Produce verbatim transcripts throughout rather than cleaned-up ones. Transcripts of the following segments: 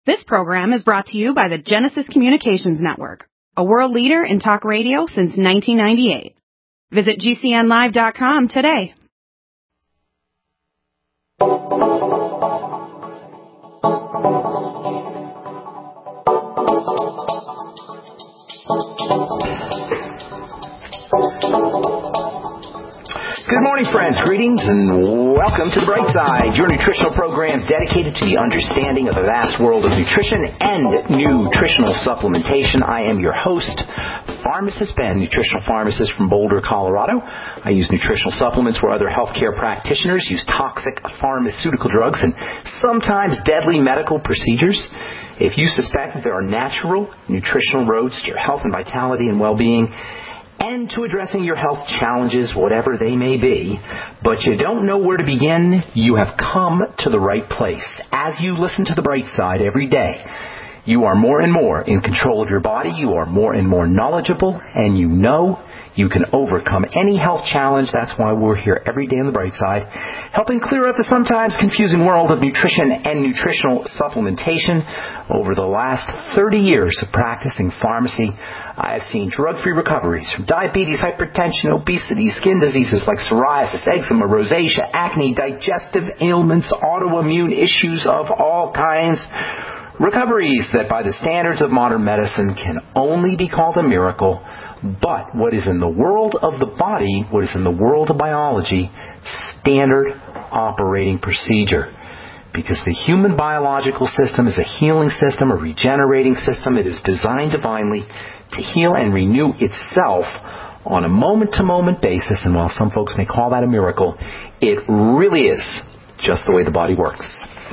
This program is brought to you by the Genesis Communications Network, a world leader in talk radio since nineteen ninety-eight. Visit G C N live dot com today. Good morning, friends. Greetings and welcome to The Bright Side, your nutritional program dedicated to the understanding of the vast world of nutrition and nutritional supplementation. I am your host, Pharmacist Ben, nutritional pharmacist from Boulder, Colorado. I use nutritional supplements where other healthcare practitioners use toxic pharmaceutical drugs and sometimes deadly medical procedures. If you suspect that there are natural nutritional roads to your health and vitality and well-being, and to addressing your health challenges, whatever they may be, but you don't know where to begin, you have come to the right place. As you listen to The Bright Side every day, you are more and more in control of your body, you are more and more knowledgeable, and you know you can overcome any health challenge. That's why we're here every day on The Bright Side, helping clear up the sometimes confusing world of nutrition and nutritional supplementation. Over the last thirty years of practicing pharmacy, I have seen drug-free recoveries from diabetes, hypertension, obesity, skin diseases like psoriasis, eczema, rosacea, acne, digestive ailments, autoimmune issues of all kinds. Recoveries that by the standards of modern medicine can only be called a miracle. But what is in the world of the body, what is in the world of biology, standard operating procedure. Because the human biological system is a healing system, a regenerating system. It is designed divinely to heal and renew itself on a moment-to-moment basis. And while some folks may call that a miracle, it really is just the way the body works.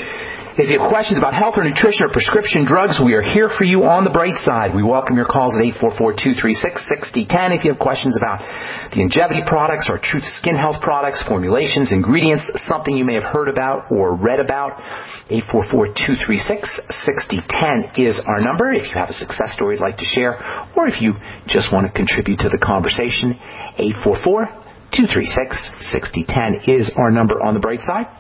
If you have questions about health or nutrition or prescription drugs, we are here for you on The Bright Side. We welcome your calls at eight four four, two three six, six zero one zero. If you have questions about the Longevity products or Truth Skin Health products, formulations, ingredients, something you may have heard about or read about, eight four four, two three six, six zero one zero is our number. If you have a success story you'd like to share, or if you just want to contribute to the conversation, eight four four, two three six, six zero one zero is our number on The Bright Side.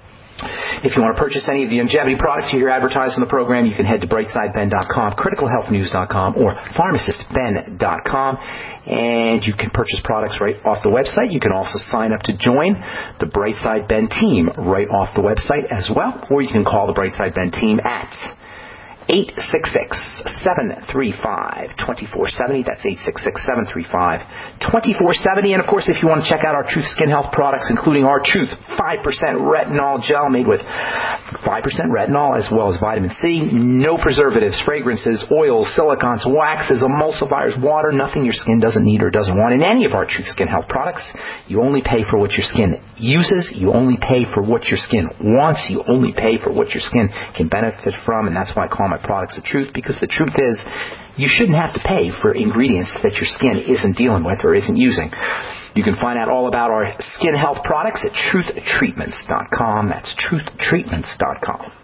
If you want to purchase any of the Longevity products you hear advertised on the program, you can head to bright side ben dot com, critical health news dot com, or pharmacist ben dot com, and you can purchase products right off the website. You can also sign up to join the Brightside Ben team right off the website as well, or you can call the Brightside Ben team at eight six six, seven three five, two four seven zero. That's eight six six, seven three five, two four seven zero. And, of course, if you want to check out our Truth Skin Health products, including our Truth five percent retinol gel made with five percent retinol as well as vitamin C, no preservatives, fragrances, oils, silicons, waxes, emulsifiers, water, nothing your skin doesn't need or doesn't want in any of our Truth Skin Health products. You only pay for what your skin uses. You only pay for what your skin wants. You only pay for what your skin can benefit from, and that's why I call my products the truth, because the truth is you shouldn't have to pay for ingredients that your skin isn't dealing with or isn't using. You can find out all about our skin health products at truth treatments dot com. That's truth treatments dot com.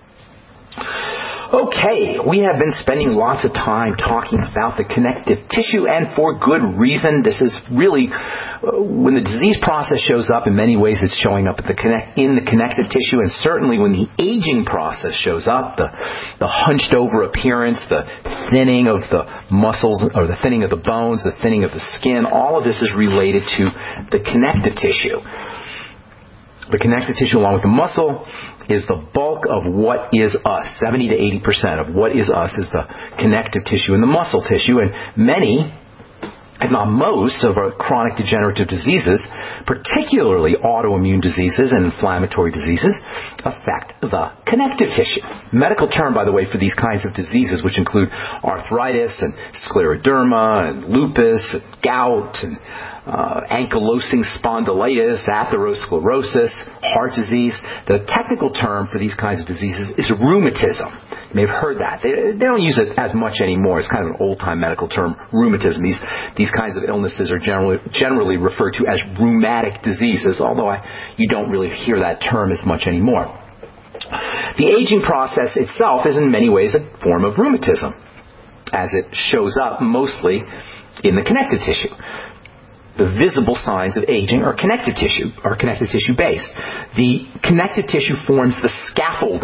Okay, we have been spending lots of time talking about the connective tissue, and for good reason. This is really, uh, when the disease process shows up, in many ways it's showing up at the connect, in the connective tissue, and certainly when the aging process shows up, the, the hunched over appearance, the thinning of the muscles, or the thinning of the bones, the thinning of the skin, all of this is related to the connective tissue. The connective tissue, along with the muscle, is the bulk of what is us. seventy to eighty percent of what is us is the connective tissue and the muscle tissue. And many, if not most, of our chronic degenerative diseases, particularly autoimmune diseases and inflammatory diseases, affect the connective tissue. Medical term, by the way, for these kinds of diseases, which include arthritis and scleroderma and lupus and gout and Uh, ankylosing spondylitis, atherosclerosis, heart disease. The technical term for these kinds of diseases is rheumatism. You may have heard that. They, they don't use it as much anymore. It's kind of an old-time medical term, rheumatism. These these kinds of illnesses are generally generally referred to as rheumatic diseases, although I, you don't really hear that term as much anymore. The aging process itself is in many ways a form of rheumatism, as it shows up mostly in the connective tissue. The visible signs of aging are connective tissue, are connective tissue based. The connective tissue forms the scaffolding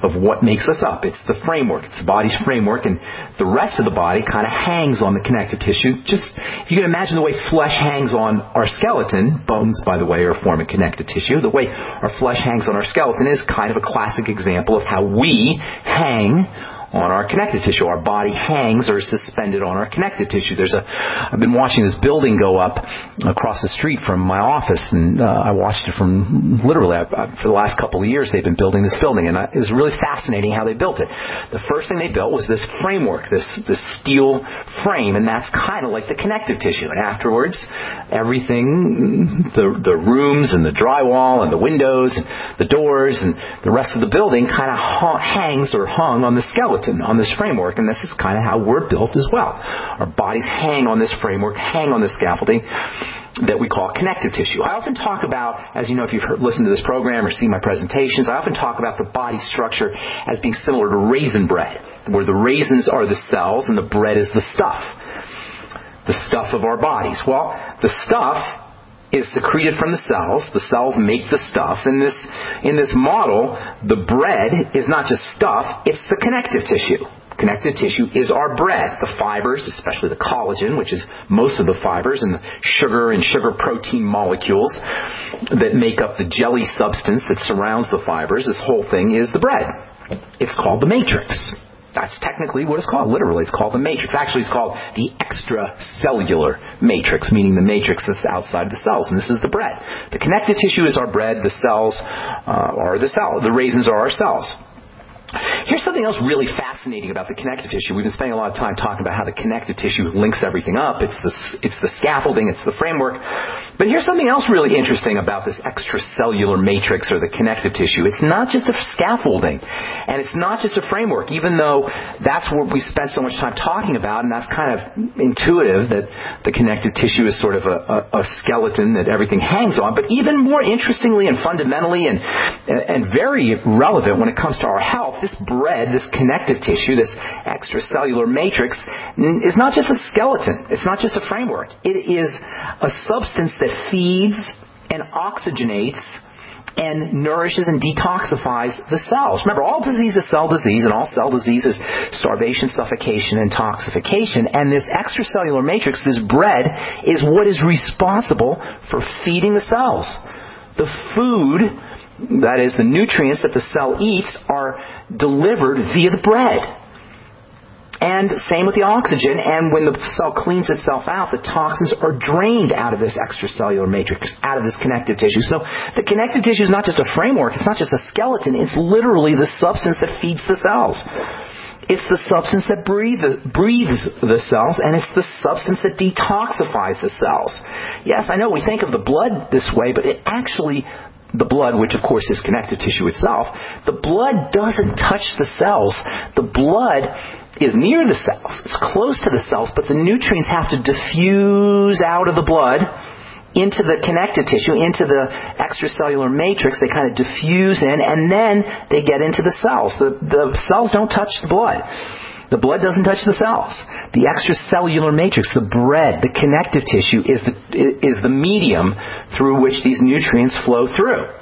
of what makes us up. It's the framework. It's the body's framework, and the rest of the body kind of hangs on the connective tissue. Just, if you can imagine the way flesh hangs on our skeleton, bones, by the way, are a form of connective tissue. The way our flesh hangs on our skeleton is kind of a classic example of how we hang on our connective tissue. Our body hangs or is suspended on our connective tissue. There's a, I've been watching this building go up across the street from my office, and uh, I watched it from literally I, I, for the last couple of years. They've been building this building, and I, it was really fascinating how they built it. The first thing they built was this framework, this this steel frame, and that's kind of like the connective tissue. And afterwards, everything, the the rooms and the drywall and the windows and the doors and the rest of the building kind of ha- hangs or hung on the skeleton, on this framework, and this is kind of how we're built as well. Our bodies hang on this framework, hang on this scaffolding that we call connective tissue. I often talk about, as you know if you've heard, listened to this program or seen my presentations, I often talk about the body structure as being similar to raisin bread, where the raisins are the cells and the bread is the stuff. The stuff of our bodies. Well, the stuff is secreted from the cells. The cells make the stuff. In this, in this model, the bread is not just stuff, it's the connective tissue. Connective tissue is our bread. The fibers, especially the collagen, which is most of the fibers, and the sugar and sugar protein molecules that make up the jelly substance that surrounds the fibers, this whole thing is the bread. It's called the matrix. That's technically what it's called. Literally, it's called the matrix. Actually, it's called the extracellular matrix, meaning the matrix that's outside the cells. And this is the bread. The connective tissue is our bread. The cells uh, are the cell. The raisins are our cells. Here's something else really fascinating about the connective tissue. We've been spending a lot of time talking about how the connective tissue links everything up. It's the, it's the scaffolding, it's the framework. But here's something else really interesting about this extracellular matrix or the connective tissue. It's not just a scaffolding, and it's not just a framework, even though that's what we spend so much time talking about, and that's kind of intuitive that the connective tissue is sort of a, a, a skeleton that everything hangs on. But even more interestingly and fundamentally and, and very relevant when it comes to our health, this bread, this connective tissue, this extracellular matrix, is not just a skeleton. It's not just a framework. It is a substance that feeds and oxygenates and nourishes and detoxifies the cells. Remember, all disease is cell disease, and all cell disease is starvation, suffocation, and toxification. And this extracellular matrix, this bread, is what is responsible for feeding the cells. The food, that is, the nutrients that the cell eats, are delivered via the bread. And same with the oxygen. And when the cell cleans itself out, the toxins are drained out of this extracellular matrix, out of this connective tissue. So the connective tissue is not just a framework. It's not just a skeleton. It's literally the substance that feeds the cells. It's the substance that breathe, breathes the cells, and it's the substance that detoxifies the cells. Yes, I know we think of the blood this way, but it actually... The blood, which of course is connective tissue itself, the blood doesn't touch the cells. The blood is near the cells. It's close to the cells, but the nutrients have to diffuse out of the blood into the connective tissue, into the extracellular matrix. They kind of diffuse in, and then they get into the cells. The, the cells don't touch the blood. The blood doesn't touch the cells. The extracellular matrix, the bread, the connective tissue, is the is the medium through which these nutrients flow through.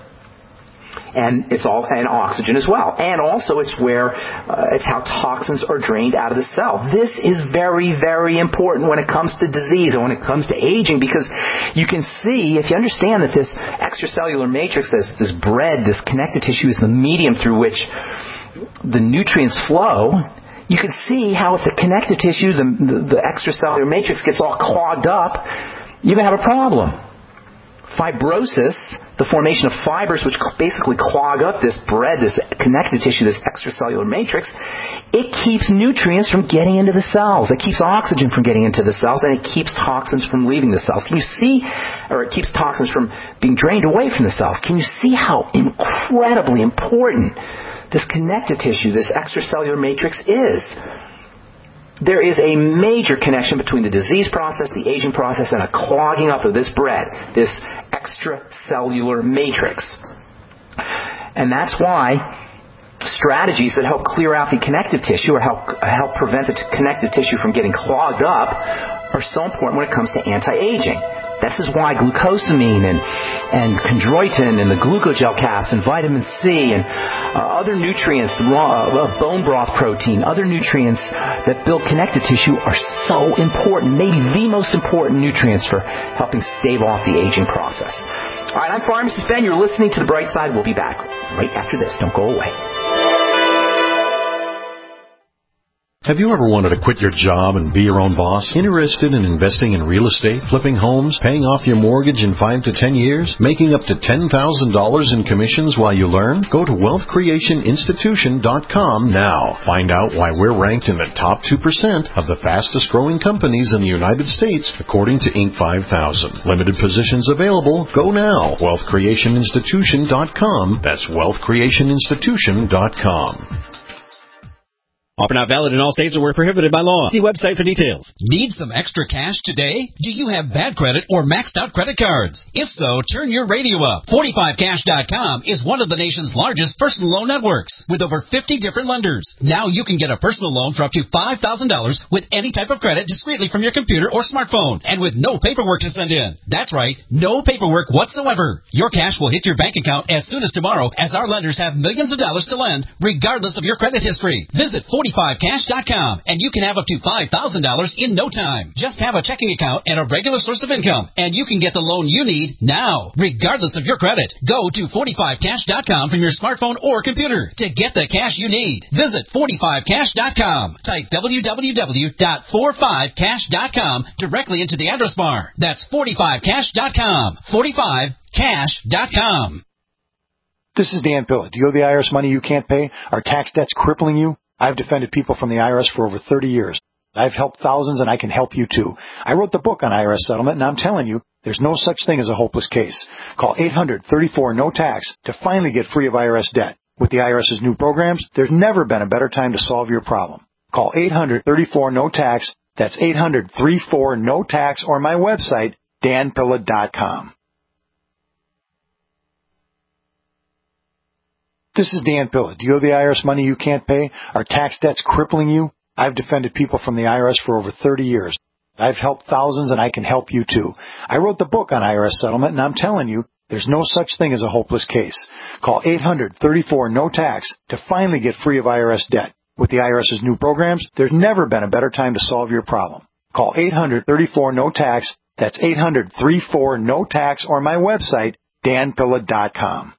And it's all and oxygen as well. And also it's where uh, it's how toxins are drained out of the cell. This is very, very important when it comes to disease and when it comes to aging, because you can see, if you understand that this extracellular matrix, this this bread, this connective tissue is the medium through which the nutrients flow. You can see how if the connective tissue, the, the, the extracellular matrix gets all clogged up, you're going to have a problem. Fibrosis, the formation of fibers which basically clog up this bread, this connective tissue, this extracellular matrix, it keeps nutrients from getting into the cells. It keeps oxygen from getting into the cells, and it keeps toxins from leaving the cells. Can you see, or it keeps toxins from being drained away from the cells. Can you see how incredibly important this connective tissue, this extracellular matrix is? There is a major connection between the disease process, the aging process, and a clogging up of this bread, this extracellular matrix. And that's why strategies that help clear out the connective tissue or help help prevent the connective tissue from getting clogged up are so important when it comes to anti-aging. This is why glucosamine and, and chondroitin and the glucogel caps and vitamin C and uh, other nutrients, raw, uh, bone broth protein, other nutrients that build connective tissue are so important, maybe the most important nutrients for helping stave off the aging process. All right, I'm Pharmacist Ben. You're listening to The Bright Side. We'll be back right after this. Don't go away. Have you ever wanted to quit your job and be your own boss? Interested in investing in real estate, flipping homes, paying off your mortgage in five to ten years, making up to ten thousand dollars in commissions while you learn? Go to wealth creation institution dot com now. Find out why we're ranked in the top two percent of the fastest growing companies in the United States, according to Inc five thousand. Limited positions available. Go now. wealth creation institution dot com. That's wealth creation institution dot com. Offer not valid in all states or were prohibited by law. See website for details. Need some extra cash today? Do you have bad credit or maxed out credit cards? If so, turn your radio up. forty-five cash dot com is one of the nation's largest personal loan networks with over fifty different lenders. Now you can get a personal loan for up to five thousand dollars with any type of credit discreetly from your computer or smartphone and with no paperwork to send in. That's right, no paperwork whatsoever. Your cash will hit your bank account as soon as tomorrow, as our lenders have millions of dollars to lend regardless of your credit history. Visit forty-five cash dot com and you can have up to five thousand dollars in no time. Just have a checking account and a regular source of income and you can get the loan you need now, regardless of your credit. Go to forty-five cash dot com from your smartphone or computer to get the cash you need. Visit forty-five cash dot com. Type w w w dot forty-five cash dot com directly into the address bar. That's forty-five cash dot com. forty-five cash dot com. This is Dan Pilla. Do you owe the I R S money you can't pay? Are tax debts crippling you? I've defended people from the I R S for over thirty years. I've helped thousands, and I can help you too. I wrote the book on I R S settlement, and I'm telling you, there's no such thing as a hopeless case. Call eight hundred, thirty-four, no tax to finally get free of I R S debt. With the IRS's new programs, there's never been a better time to solve your problem. Call eight hundred, thirty-four, no tax. That's eight hundred, thirty-four, no tax, or my website, dan pilla dot com. This is Dan Pilla. Do you owe the I R S money you can't pay? Are tax debts crippling you? I've defended people from the I R S for over thirty years. I've helped thousands, and I can help you too. I wrote the book on I R S settlement, and I'm telling you, there's no such thing as a hopeless case. Call eight hundred, thirty-four, no tax to finally get free of I R S debt. With the IRS's new programs, there's never been a better time to solve your problem. Call eight hundred, thirty-four, no tax. That's eight hundred, thirty-four, no tax, or my website, dan pilla dot com.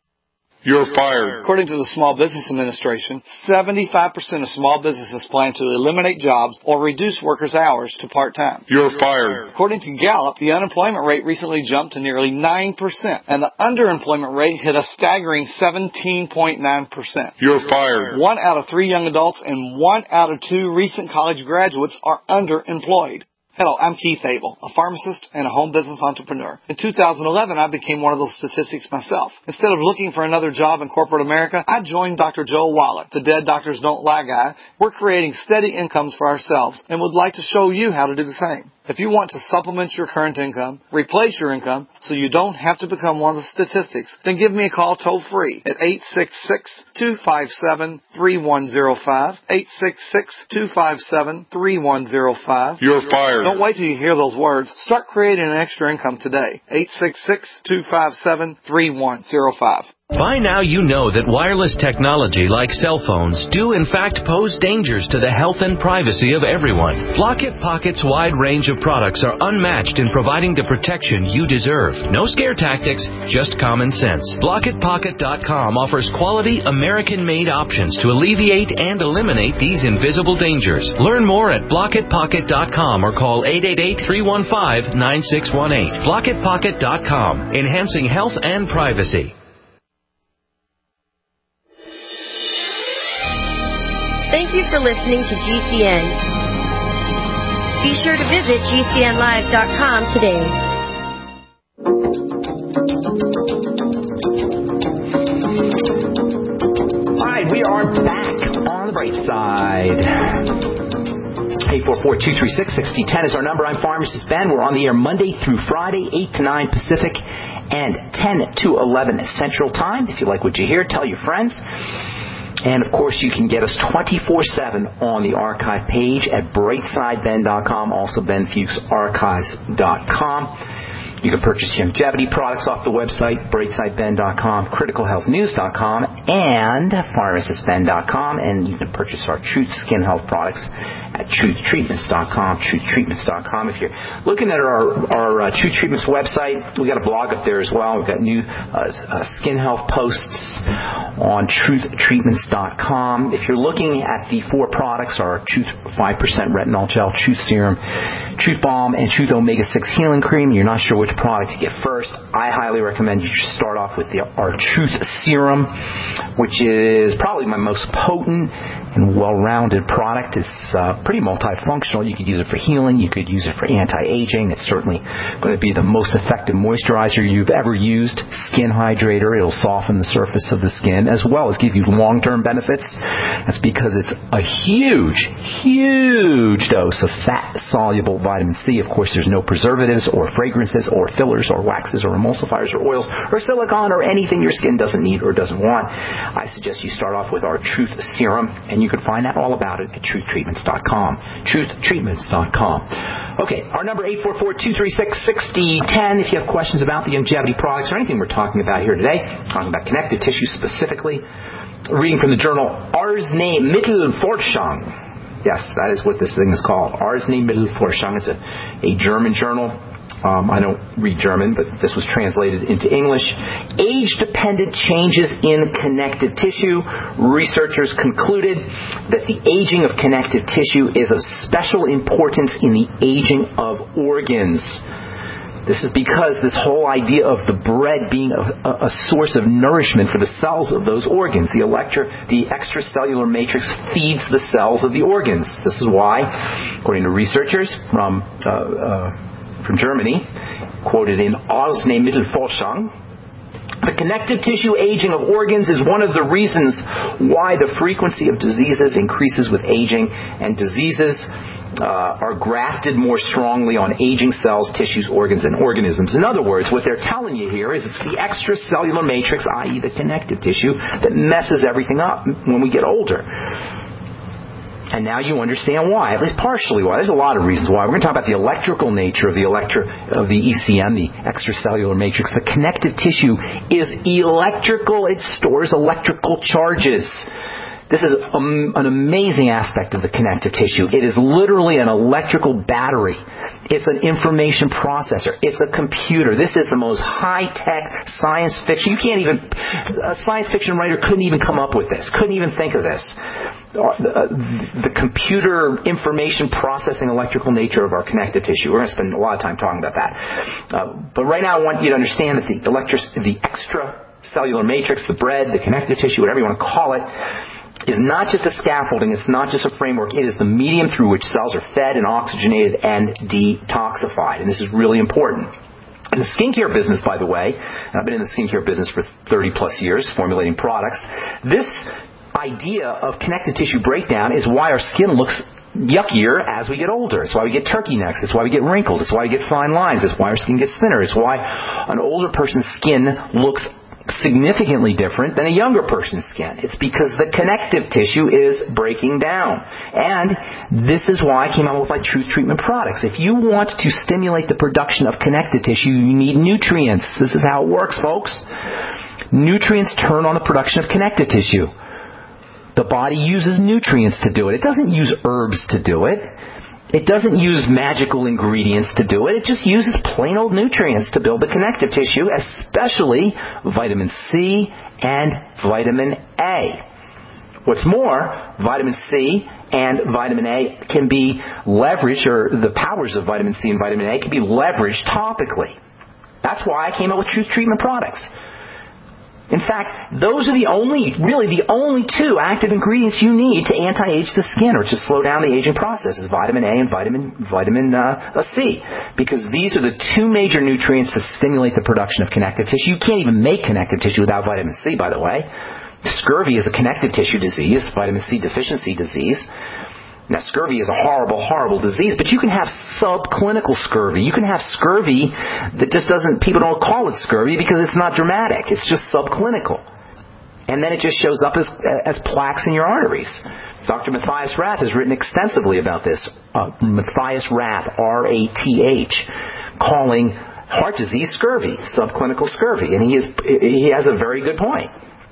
You're fired. According to the Small Business Administration, seventy-five percent of small businesses plan to eliminate jobs or reduce workers' hours to part-time. You're fired. According to Gallup, the unemployment rate recently jumped to nearly nine percent, and the underemployment rate hit a staggering seventeen point nine percent. You're fired. One out of three young adults and one out of two recent college graduates are underemployed. Hello, I'm Keith Abel, a pharmacist and a home business entrepreneur. In two thousand eleven, I became one of those statistics myself. Instead of looking for another job in corporate America, I joined Doctor Joe Wallet, the Dead Doctors Don't Lie guy. We're creating steady incomes for ourselves and would like to show you how to do the same. If you want to supplement your current income, replace your income, so you don't have to become one of the statistics, then give me a call toll-free at eight six six, two five seven, three one zero five, eight six six, two five seven, three one zero five. You're fired. Don't wait till you hear those words. Start creating an extra income today. eight six six, two five seven, three one zero five. By now you know that wireless technology like cell phones do in fact pose dangers to the health and privacy of everyone. Blockit Pocket's wide range of products are unmatched in providing the protection you deserve. No scare tactics, just common sense. Blockit Pocket dot com offers quality American-made options to alleviate and eliminate these invisible dangers. Learn more at Blockit Pocket dot com or call eight eight eight, three one five, nine six one eight. Blockit Pocket dot com, enhancing health and privacy. Thank you for listening to G C N. Be sure to visit G C N live dot com today. All right, we are back on the bright side. eight four four, two three six, six zero one zero is our number. I'm Pharmacist Ben. We're on the air Monday through Friday, eight to nine Pacific and ten to eleven Central Time. If you like what you hear, tell your friends. And, of course, you can get us twenty-four seven on the archive page at bright side ben dot com, also ben fuchs archives dot com. You can purchase longevity products off the website, brightside ben dot com, critical health news dot com, and pharmacist ben dot com. And you can purchase our Truth Skin Health products at truth treatments dot com, truth treatments dot com. If you're looking at our, our uh, Truth Treatments website, we got a blog up there as well. We've got new uh, uh, skin health posts on truth treatments dot com. If you're looking at the four products, our Truth five percent Retinol Gel, Truth Serum, Truth Balm, and Truth Omega six Healing Cream, you're not sure which product to get first, I highly recommend you start off with the, our Truth Serum, which is probably my most potent and well-rounded product. It's uh, pretty multifunctional. You could use it for healing. You could use it for anti-aging. It's certainly going to be the most effective moisturizer you've ever used. Skin hydrator. It'll soften the surface of the skin as well as give you long-term benefits. That's because it's a huge, huge dose of fat-soluble vitamin C. Of course, there's no preservatives or fragrances or fillers or waxes or emulsifiers or oils or silicone or anything your skin doesn't need or doesn't want. I suggest you start off with our Truth Serum, and you can find out all about it at truth treatments dot com. truth treatments dot com. Okay, our number eight four four, two three six, six zero one zero if you have questions about the longevity products or anything we're talking about here today. Talking about connective tissue specifically. Reading from the journal Arznei Mittelforschung. Yes, that is what this thing is called. Arznei Mittelforschung. It's a, a German journal. Um, I don't read German, but this was translated into English. Age-dependent changes in connective tissue. Researchers concluded that the aging of connective tissue is of special importance in the aging of organs. This is because this whole idea of the bread being a, a source of nourishment for the cells of those organs. The, electro, the extracellular matrix feeds the cells of the organs. This is why, according to researchers from uh, uh, from Germany, quoted in Arznei Mittelforschung, the connective tissue aging of organs is one of the reasons why the frequency of diseases increases with aging, and diseases uh, are grafted more strongly on aging cells, tissues, organs, and organisms. In other words, what they're telling you here is it's the extracellular matrix, that is the connective tissue, that messes everything up when we get older. And now you understand why, at least partially why. There's a lot of reasons why. We're going to talk about the electrical nature of the electro, of the E C M, the extracellular matrix. The connective tissue is electrical. It stores electrical charges. This is a, an amazing aspect of the connective tissue. It is literally an electrical battery. It's an information processor. It's a computer. This is the most high-tech science fiction. You can't even, a science fiction writer couldn't even come up with this, couldn't even think of this. The computer information processing electrical nature of our connective tissue. We're going to spend a lot of time talking about that. Uh, but right now I want you to understand that the, electric, the extracellular matrix, the bread, the connective tissue, whatever you want to call it, is not just a scaffolding, it's not just a framework, it is the medium through which cells are fed and oxygenated and detoxified. And this is really important. In the skincare business, by the way, and I've been in the skincare business for thirty plus years, formulating products, this idea of connective tissue breakdown is why our skin looks yuckier as we get older. It's why we get turkey necks. It's why we get wrinkles. It's why we get fine lines. It's why our skin gets thinner. It's why an older person's skin looks significantly different than a younger person's skin. It's because the connective tissue is breaking down. And this is why I came out with my Truth Treatment products. If you want to stimulate the production of connective tissue, you need nutrients. This is how it works, folks. Nutrients turn on the production of connective tissue. The body uses nutrients to do it. It doesn't use herbs to do it. It doesn't use magical ingredients to do it. It just uses plain old nutrients to build the connective tissue, especially vitamin C and vitamin A. What's more, vitamin C and vitamin A can be leveraged, or the powers of vitamin C and vitamin A can be leveraged topically. That's why I came up with Truth Treatment products. In fact, those are the only, really the only two active ingredients you need to anti-age the skin or to slow down the aging process is vitamin A and vitamin vitamin uh, C. Because these are the two major nutrients that stimulate the production of connective tissue. You can't even make connective tissue without vitamin C, by the way. Scurvy is a connective tissue disease, vitamin C deficiency disease. Now, scurvy is a horrible, horrible disease, but you can have subclinical scurvy. You can have scurvy that just doesn't, people don't call it scurvy because it's not dramatic. It's just subclinical. And then it just shows up as, as plaques in your arteries. Doctor Matthias Rath has written extensively about this. Uh, Matthias Rath, R A T H, calling heart disease scurvy, subclinical scurvy. And he is he has a very good point.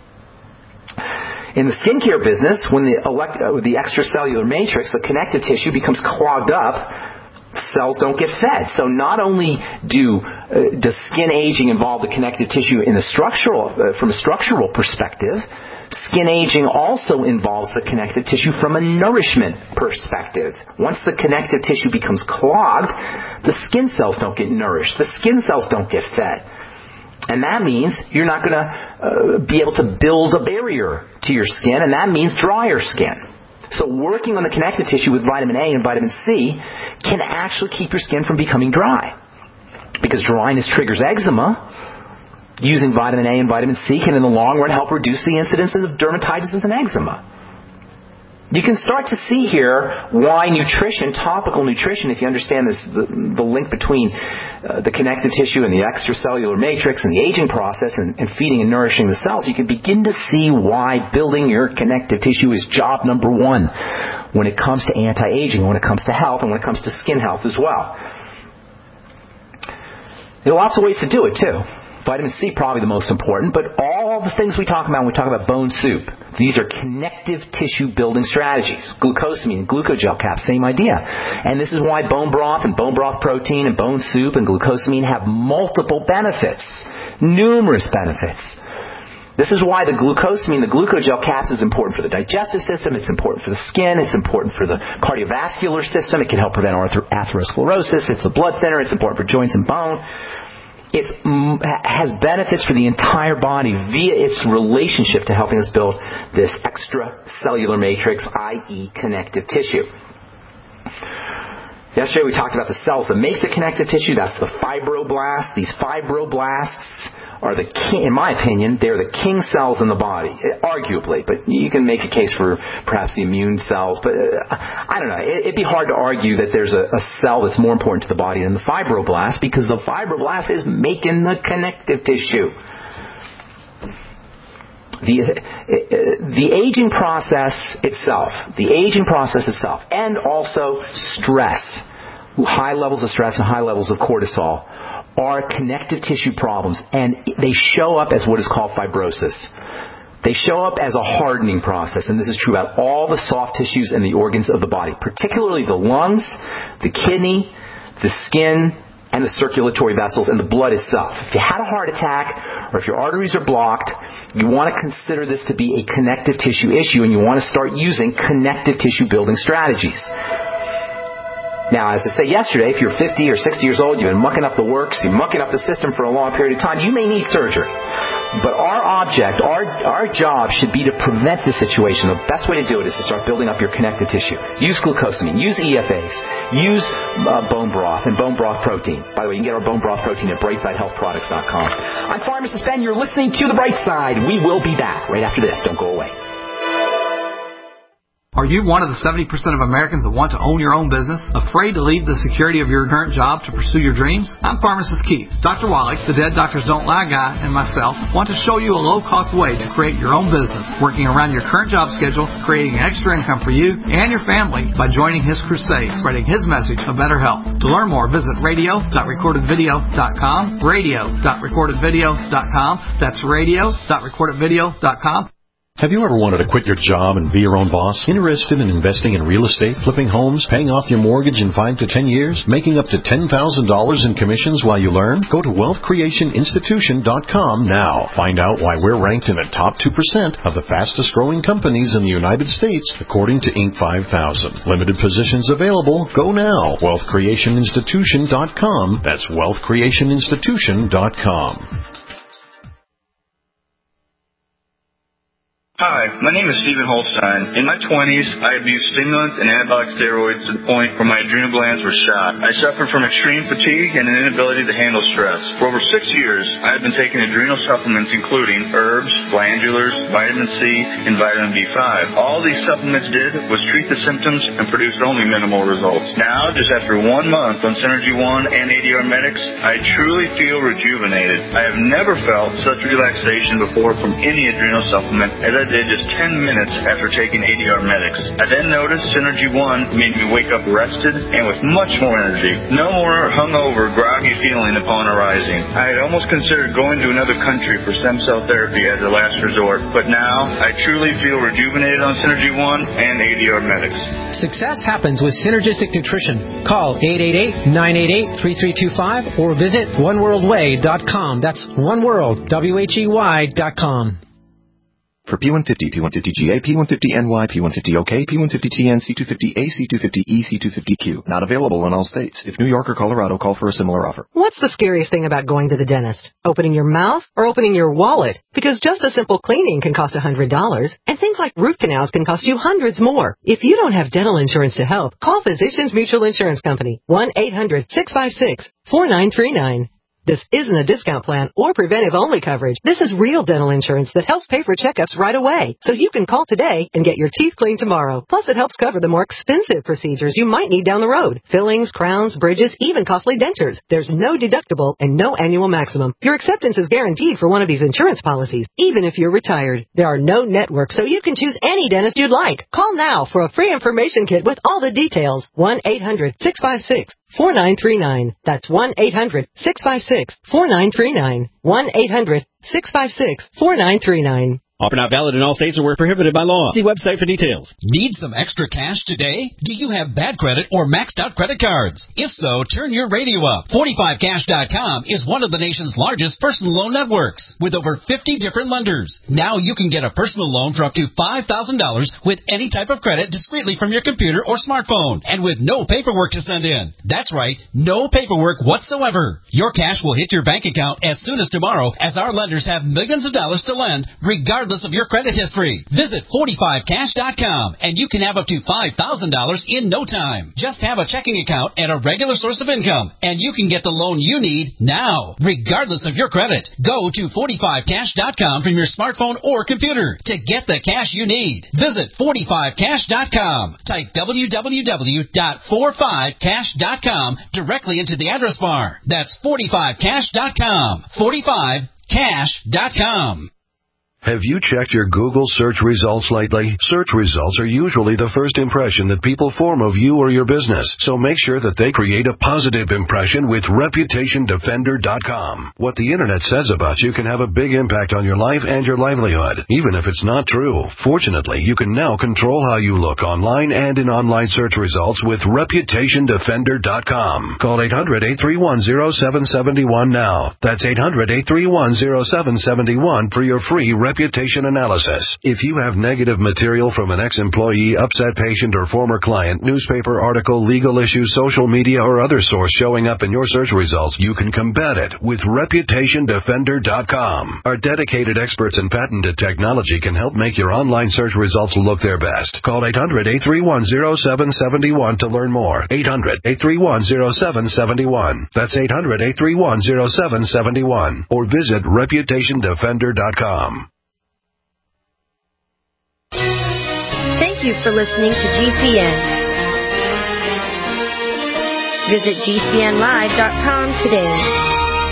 In the skincare business, when the, elect, uh, the extracellular matrix, the connective tissue, becomes clogged up, cells don't get fed. So not only do uh, does skin aging involve the connective tissue in a structural, uh, from a structural perspective, skin aging also involves the connective tissue from a nourishment perspective. Once the connective tissue becomes clogged, the skin cells don't get nourished. The skin cells don't get fed. And that means you're not going to uh, be able to build a barrier to your skin, and that means drier skin. So working on the connective tissue with vitamin A and vitamin C can actually keep your skin from becoming dry. Because dryness triggers eczema, using vitamin A and vitamin C can in the long run help reduce the incidences of dermatitis and eczema. You can start to see here why nutrition, topical nutrition, if you understand this, the, the link between uh, the connective tissue and the extracellular matrix and the aging process and, and feeding and nourishing the cells, you can begin to see why building your connective tissue is job number one when it comes to anti-aging, when it comes to health, and when it comes to skin health as well. There are lots of ways to do it, too. Vitamin C probably the most important, but all the things we talk about when we talk about bone soup, these are connective tissue building strategies. Glucosamine and glucogel caps, same idea. And this is why bone broth and bone broth protein and bone soup and glucosamine have multiple benefits, numerous benefits. This is why the glucosamine, the glucogel caps is important for the digestive system, it's important for the skin, it's important for the cardiovascular system, it can help prevent atherosclerosis, it's a blood thinner, it's important for joints and bone. It has benefits for the entire body via its relationship to helping us build this extracellular matrix, that is connective tissue. Yesterday we talked about the cells that make the connective tissue. That's the fibroblasts. These fibroblasts are the king, in my opinion, they're the king cells in the body, arguably. But you can make a case for perhaps the immune cells. But uh, I don't know. It, it'd be hard to argue that there's a, a cell that's more important to the body than the fibroblast, because the fibroblast is making the connective tissue. The, the aging process itself, the aging process itself, and also stress, high levels of stress and high levels of cortisol are connective tissue problems, and they show up as what is called fibrosis. They show up as a hardening process, and this is true about all the soft tissues and the organs of the body, particularly the lungs, the kidney, the skin, and the circulatory vessels and the blood itself. If you had a heart attack or if your arteries are blocked, you want to consider this to be a connective tissue issue, and you want to start using connective tissue building strategies. Now, as I said yesterday, if you're fifty or sixty years old, you've been mucking up the works, you're mucking up the system for a long period of time, you may need surgery. But our object, our our job should be to prevent this situation. The best way to do it is to start building up your connective tissue. Use glucosamine, use E F As, use uh, bone broth and bone broth protein. By the way, you can get our bone broth protein at brightside health products dot com. I'm Pharmacist Ben. You're listening to The Bright Side. We will be back right after this. Don't go away. Are you one of the seventy percent of Americans that want to own your own business? Afraid to leave the security of your current job to pursue your dreams? I'm Pharmacist Keith. Doctor Wallach, the Dead Doctors Don't Lie guy, and myself want to show you a low-cost way to create your own business, working around your current job schedule, creating extra income for you and your family by joining his crusade, spreading his message of better health. To learn more, visit radio dot recorded video dot com, radio dot recorded video dot com. That's radio dot recorded video dot com. Have you ever wanted to quit your job and be your own boss? Interested in investing in real estate, flipping homes, paying off your mortgage in five to ten years, making up to ten thousand dollars in commissions while you learn? Go to wealth creation institution dot com now. Find out why we're ranked in the top two percent of the fastest growing companies in the United States, according to Inc five thousand. Limited positions available. Go now. wealth creation institution dot com. That's wealth creation institution dot com. Hi, my name is Stephen Holstein. In my twenties, I abused stimulants and anabolic steroids to the point where my adrenal glands were shot. I suffered from extreme fatigue and an inability to handle stress. For over six years, I have been taking adrenal supplements including herbs, glandulars, vitamin C, and vitamin B five. All these supplements did was treat the symptoms and produced only minimal results. Now, just after one month on Synergy One and A D R Medics, I truly feel rejuvenated. I have never felt such relaxation before from any adrenal supplement as I started in just ten minutes after taking A D R Medics. I then noticed Synergy One made me wake up rested and with much more energy. No more hungover, groggy feeling upon arising. I had almost considered going to another country for stem cell therapy as a last resort, but now I truly feel rejuvenated on Synergy One and A D R Medics. Success happens with Synergistic Nutrition. Call eight eight eight, nine eight eight, three three two five or visit one world way dot com. That's oneworld, W H E Y dot com. For P one fifty, P one fifty G A, P one fifty N Y, P one fifty O K, P one fifty T N, C two fifty A, C two fifty E, C two fifty Q. Not available in all states. If New York or Colorado, call for a similar offer. What's the scariest thing about going to the dentist? Opening your mouth or opening your wallet? Because just a simple cleaning can cost one hundred dollars, and things like root canals can cost you hundreds more. If you don't have dental insurance to help, call Physicians Mutual Insurance Company, one eight hundred, six five six, four nine three nine. This isn't a discount plan or preventive-only coverage. This is real dental insurance that helps pay for checkups right away. So you can call today and get your teeth cleaned tomorrow. Plus, it helps cover the more expensive procedures you might need down the road. Fillings, crowns, bridges, even costly dentures. There's no deductible and no annual maximum. Your acceptance is guaranteed for one of these insurance policies, even if you're retired. There are no networks, so you can choose any dentist you'd like. Call now for a free information kit with all the details. one eight hundred, six five six, four nine three nine. That's one eight hundred, six five six, four nine three nine. one eight hundred, six five six, four nine three nine. Offer not valid in all states or where prohibited by law. See website for details. Need some extra cash today? Do you have bad credit or maxed out credit cards? If so, turn your radio up. forty-five cash dot com is one of the nation's largest personal loan networks with over fifty different lenders. Now you can get a personal loan for up to five thousand dollars with any type of credit discreetly from your computer or smartphone and with no paperwork to send in. That's right, no paperwork whatsoever. Your cash will hit your bank account as soon as tomorrow, as our lenders have millions of dollars to lend regardless of your credit history. Visit forty-five cash dot com and you can have up to five thousand dollars in no time. Just have a checking account and a regular source of income and you can get the loan you need now, regardless of your credit. Go to forty-five cash dot com from your smartphone or computer to get the cash you need. Visit forty-five cash dot com. Type w w w dot forty-five cash dot com directly into the address bar. That's forty-five cash dot com. forty-five cash dot com. Have you checked your Google search results lately? Search results are usually the first impression that people form of you or your business, so make sure that they create a positive impression with reputation defender dot com. What the internet says about you can have a big impact on your life and your livelihood, even if it's not true. Fortunately, you can now control how you look online and in online search results with reputation defender dot com. Call eight hundred, eight three one, zero seven seven one now. That's eight hundred, eight three one, zero seven seven one for your free reputation analysis. If you have negative material from an ex-employee, upset patient, or former client, newspaper article, legal issue, social media, or other source showing up in your search results, you can combat it with reputation defender dot com. Our dedicated experts in patented technology can help make your online search results look their best. Call eight hundred, eight three one, zero seven seven one to learn more. eight hundred, eight three one, zero seven seven one. That's eight hundred, eight three one, zero seven seven one. Or visit reputation defender dot com. Thank you for listening to G C N. Visit G C N live dot com today.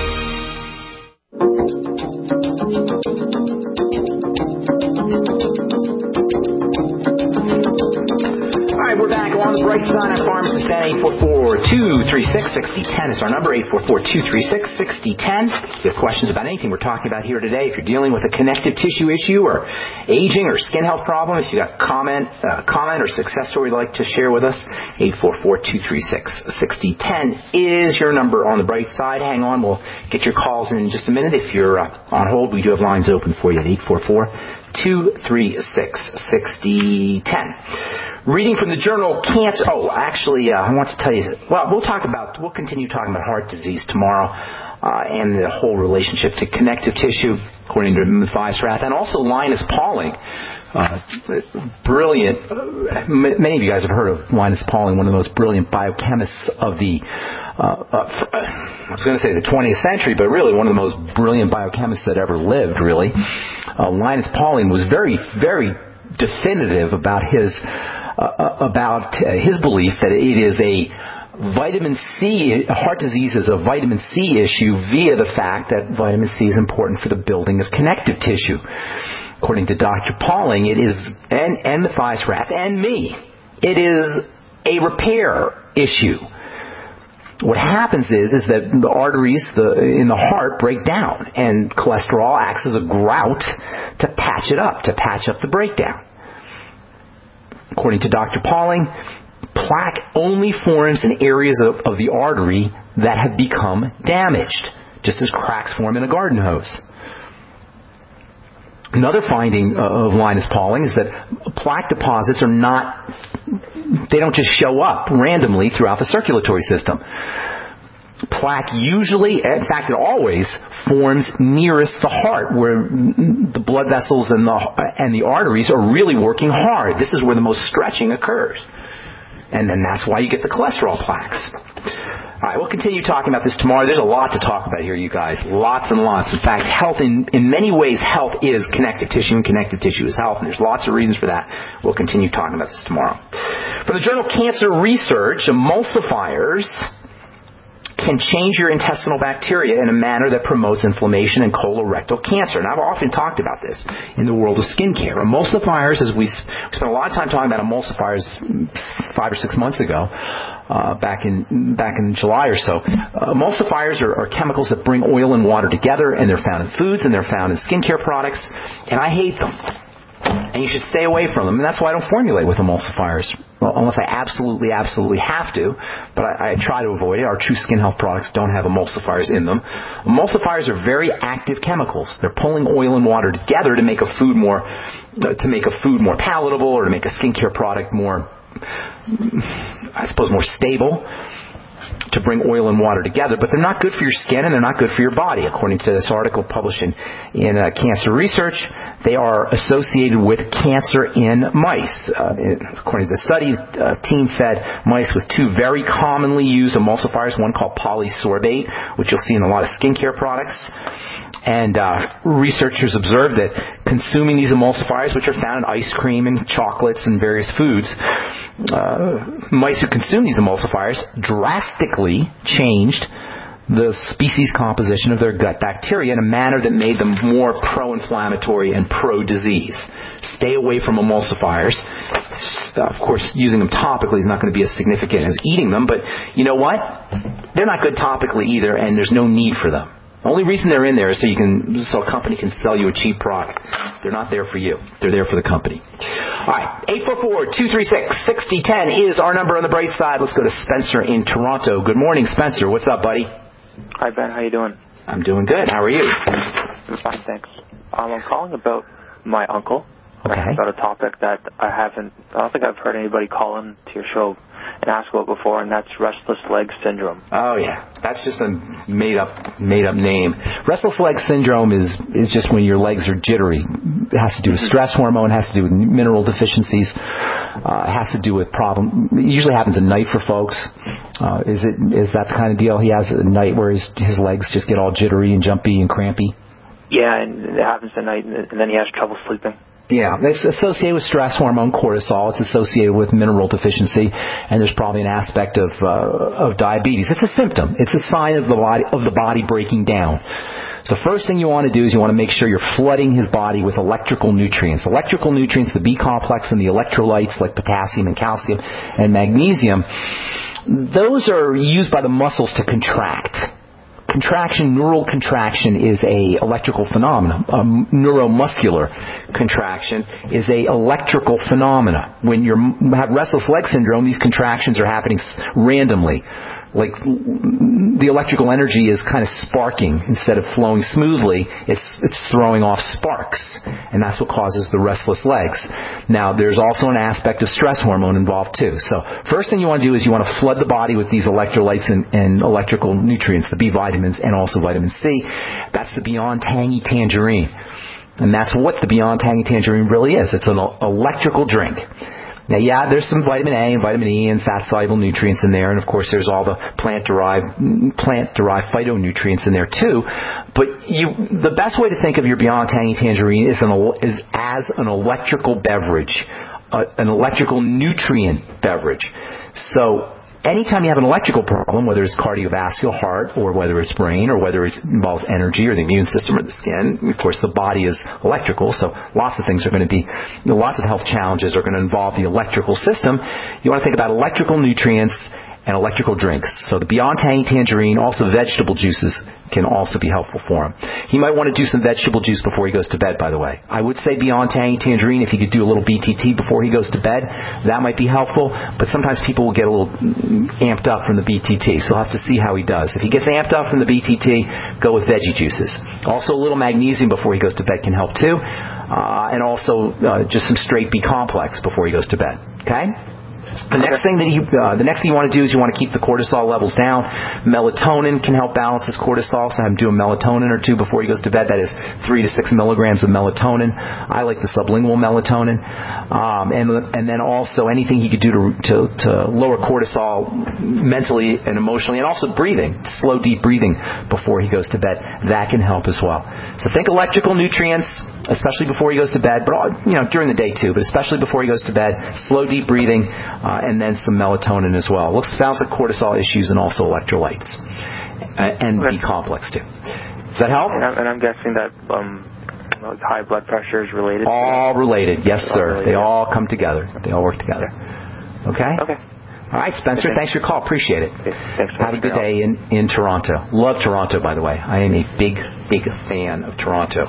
We're back on the bright side of Pharmacist at eight four four, two three six, six zero one zero is our number, eight four four, two three six, six zero one zero. If you have questions about anything we're talking about here today, if you're dealing with a connective tissue issue or aging or skin health problem, if you got a comment, uh, comment or success story you'd like to share with us, eight four four, two three six, six zero one zero is your number on the bright side. Hang on, we'll get your calls in just a minute. If you're uh, on hold, we do have lines open for you at eight four four, two three six, six zero one zero. Reading from the journal Cancer. Oh, actually, uh, I want to tell you. Well, we'll talk about. We'll continue talking about heart disease tomorrow, uh, and the whole relationship to connective tissue, according to Matthias Rath, and also Linus Pauling. Uh, brilliant. Uh, many of you guys have heard of Linus Pauling, one of the most brilliant biochemists of the. Uh, uh, I was going to say the twentieth century, but really one of the most brilliant biochemists that ever lived. Really, uh, Linus Pauling was very, very definitive about his. Uh, about uh, his belief that it is a vitamin C, heart disease is a vitamin C issue via the fact that vitamin C is important for the building of connective tissue. According to Doctor Pauling, it is, and, and Matthias Rath, and me, it is a repair issue. What happens is, is that the arteries the, in the heart break down, and cholesterol acts as a grout to patch it up, to patch up the breakdown. According to Doctor Pauling, plaque only forms in areas of, of the artery that have become damaged, just as cracks form in a garden hose. Another finding of Linus Pauling is that plaque deposits are not, they don't just show up randomly throughout the circulatory system. Plaque usually, in fact it always, forms nearest the heart, where the blood vessels and the, and the arteries are really working hard. This is where the most stretching occurs. And then that's why you get the cholesterol plaques. All right, we'll continue talking about this tomorrow. There's a lot to talk about here, you guys. Lots and lots. In fact, health, in, in many ways, health is connective tissue, and connective tissue is health, and there's lots of reasons for that. We'll continue talking about this tomorrow. From the journal Cancer Research, emulsifiers can change your intestinal bacteria in a manner that promotes inflammation and colorectal cancer. And I've often talked about this in the world of skincare. Emulsifiers, as we spent a lot of time talking about emulsifiers five or six months ago, uh, back in back in July or so. Uh, emulsifiers are, are chemicals that bring oil and water together, and they're found in foods, and they're found in skincare products, and I hate them. And you should stay away from them. And that's why I don't formulate with emulsifiers, well, unless I absolutely, absolutely have to. But I, I try to avoid it. Our True Skin Health products don't have emulsifiers in them. Emulsifiers are very active chemicals. They're pulling oil and water together to make a food more, uh, to make a food more palatable, or to make a skincare product more, I suppose, more stable, to bring oil and water together, but they're not good for your skin and they're not good for your body. According to this article published in, in uh, Cancer Research, they are associated with cancer in mice. Uh, according to the study, a team fed mice with two very commonly used emulsifiers, one called polysorbate, which you'll see in a lot of skincare products. And uh, researchers observed that consuming these emulsifiers, which are found in ice cream and chocolates and various foods, uh, mice who consumed these emulsifiers drastically changed the species composition of their gut bacteria in a manner that made them more pro-inflammatory and pro-disease. Stay away from emulsifiers. Of course, using them topically is not going to be as significant as eating them, but you know what? They're not good topically either, and there's no need for them. The only reason they're in there is so you can, so a company can sell you a cheap product. They're not there for you. They're there for the company. All right, eight four four, two three six, six zero one zero is our number on the bright side. Let's go to Spencer in Toronto. Good morning, Spencer. What's up, buddy? Hi, Ben. How you doing? I'm doing good. How are you? I'm fine, thanks. Um, I'm calling about my uncle. Okay. About a topic that I haven't, I don't think I've heard anybody call in to your show and ask about before, and that's restless leg syndrome. Oh yeah, that's just a made up made up name. Restless leg syndrome is is just when your legs are jittery. It has to do with stress hormone, it has to do with mineral deficiencies, uh, it has to do with problem. It usually happens at night for folks. Uh, is it is that the kind of deal he has at night where his his legs just get all jittery and jumpy and crampy? Yeah, and it happens at night, and then he has trouble sleeping. Yeah, it's associated with stress hormone cortisol. It's associated with mineral deficiency, and there's probably an aspect of uh, of diabetes. It's a symptom. It's a sign of the body of the body breaking down. So first thing you want to do is you want to make sure you're flooding his body with electrical nutrients. Electrical nutrients, the B complex and the electrolytes like potassium and calcium and magnesium, those are used by the muscles to contract. Contraction, neural contraction is a electrical phenomenon. Um, neuromuscular contraction is a electrical phenomena. When you have restless leg syndrome, these contractions are happening randomly. Like the electrical energy is kind of sparking instead of flowing smoothly. It's it's throwing off sparks, and that's what causes the restless legs. Now, there's also an aspect of stress hormone involved too. So, first thing you want to do is you want to flood the body with these electrolytes and, and electrical nutrients, the B vitamins and also vitamin C. That's the Beyond Tangy Tangerine, and that's what the Beyond Tangy Tangerine really is. It's an electrical drink. Now, yeah, there's some vitamin A and vitamin E and fat-soluble nutrients in there, and of course there's all the plant-derived plant-derived phytonutrients in there too. But you, the best way to think of your Beyond Tangy Tangerine is, an, is as an electrical beverage, uh, an electrical nutrient beverage. So anytime you have an electrical problem, whether it's cardiovascular, heart, or whether it's brain, or whether it involves energy or the immune system or the skin, of course the body is electrical, so lots of things are going to be, you know, lots of health challenges are going to involve the electrical system. You want to think about electrical nutrients and electrical drinks. So the Beyond Tangy Tangerine, also vegetable juices, can also be helpful for him. He might want to do some vegetable juice before he goes to bed, by the way. I would say Beyond Tangy Tangerine, if he could do a little B T T before he goes to bed, that might be helpful. But sometimes people will get a little amped up from the B T T, so I'll have to see how he does. If he gets amped up from the B T T, go with veggie juices. Also, a little magnesium before he goes to bed can help too. Uh, and also uh, just some straight B complex before he goes to bed. Okay? The next thing that you, uh, the next thing you want to do is you want to keep the cortisol levels down. Melatonin can help balance his cortisol, so have him do a melatonin or two before he goes to bed. That is three to six milligrams of melatonin. I like the sublingual melatonin, um, and and then also anything he could do to, to to lower cortisol mentally and emotionally, and also breathing, slow deep breathing before he goes to bed. That can help as well. So think electrical nutrients, especially before he goes to bed, but all, you know, during the day too, but especially before he goes to bed. Slow deep breathing. Uh, and then some melatonin as well. Looks sounds like cortisol issues and also electrolytes, uh, and B complex too. Does that help? And I'm, and I'm guessing that um, high blood pressure is related. All to related, yes, all sir. related. They all come together. They all work together. Okay. Okay. All right, Spencer. Okay. Thanks for your call. Appreciate it. Okay. Thanks. Have a good day in in Toronto. Love Toronto, by the way. I am a big, big fan of Toronto.